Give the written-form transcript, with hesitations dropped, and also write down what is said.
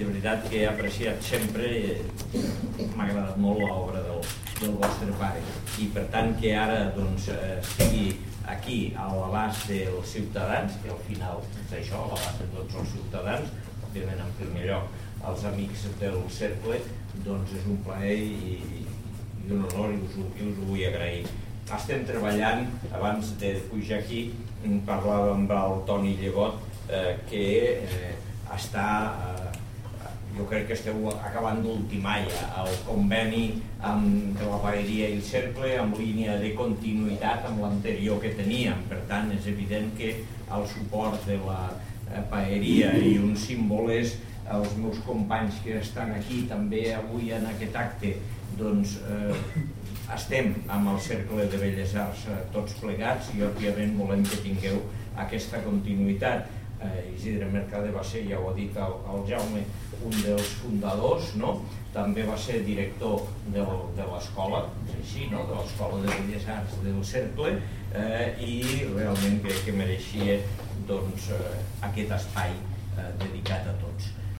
de veritat que he apreciat sempre, m'ha agradat molt l'obra del vostre pare, i per tant que ara estigui aquí a l'abast dels ciutadans, que al final és això, a l'abast de tots els ciutadans, òbviament en primer lloc als amics del cercle, doncs és un plaer i un honor, i us ho vull agrair. Estem treballant, abans de pujar aquí, parlava amb el Toni Llegot, que està, jo crec que esteu acabant d'ultimar ja el conveni entre la paeria i el cercle en línia de continuïtat amb l'anterior que teníem. Per tant, és evident que el suport de la paeria i un símbol és els meus companys que estan aquí també avui en aquest acte, doncs estem amb el Cercle de Belles Arts tots plegats i òbviament volem que tingueu aquesta continuïtat. Isidre Mercader va ser, ja ho ha dit el Jaume, un dels fundadors, també va ser director de l'escola, de l'Escola de Belles Arts del Cercle, i realment crec que mereixia aquest espai dedicat a tots.